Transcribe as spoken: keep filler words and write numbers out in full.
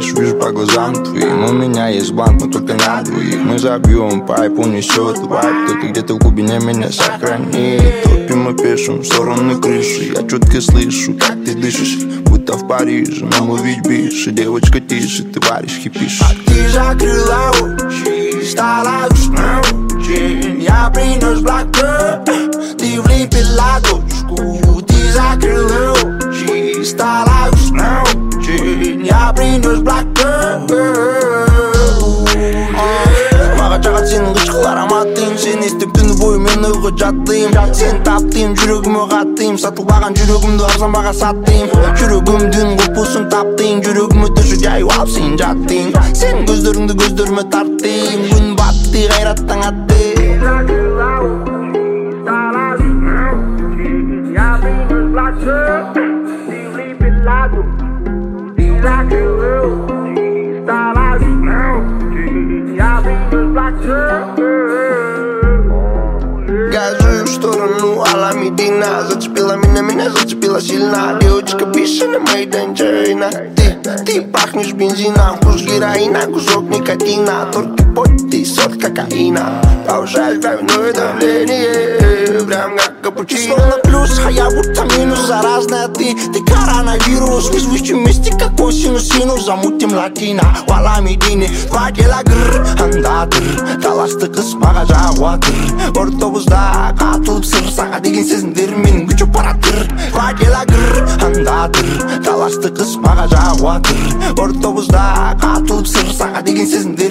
дальше вижу по глазам твоим. У меня есть банк, но только на двоих. Мы забьем пайп, унесет вайп. Кто-то где-то в глубине меня сохранит. Топим и пишем в стороны крыши. Я четко слышу, как ты дышишь, будто в Париже. Нам увидеть бише, девочка тише, ты варежки пишешь. А ты закрыла очи, стала грустна очень. Я принес блокнот, ты влепила дочку. Ты закрыла очи, стала грустна очень. Я принес блокнот. Маған жағады сенің ғышқыл ароматың. Сен естіп түні бойы мен ұйқы жаттым. Сен таптым, жүрегіме қаттым. Сатылбаған жүрегімді арзан баға саттым. Жүрегімдің құпысын таптың. Жүрегіме төші жайып алып сен жаттың. Сен көздеріңді көздеріме тарттың. Күн батты, қайраттан атты. Газую в сторону Аламедина. Зацепила меня, меня зацепила сильно. Девочка бешеная, made in China. Ты, ты пахнешь бензином. Вкус героина, кусок никотина. Только пот, ты сорт кокаина. Повышает кровяное давление, прям как капучино. Словно плюс, а я будто минус. Заразная ты, ты коронавирус. В известном месте как косинус, синус. Замутим латина, в Аламедине. Два дела гррр, анда дыр. Таласты қыз маға жағуатыр. Ортобузда қатылып сыр. Саға деген сезімдер менің күші паратыр. Два дела гррр, анда дыр. Таласты қыз маға жағуатыр. Ортобузда қатылып сыр. Саға деген сезімдер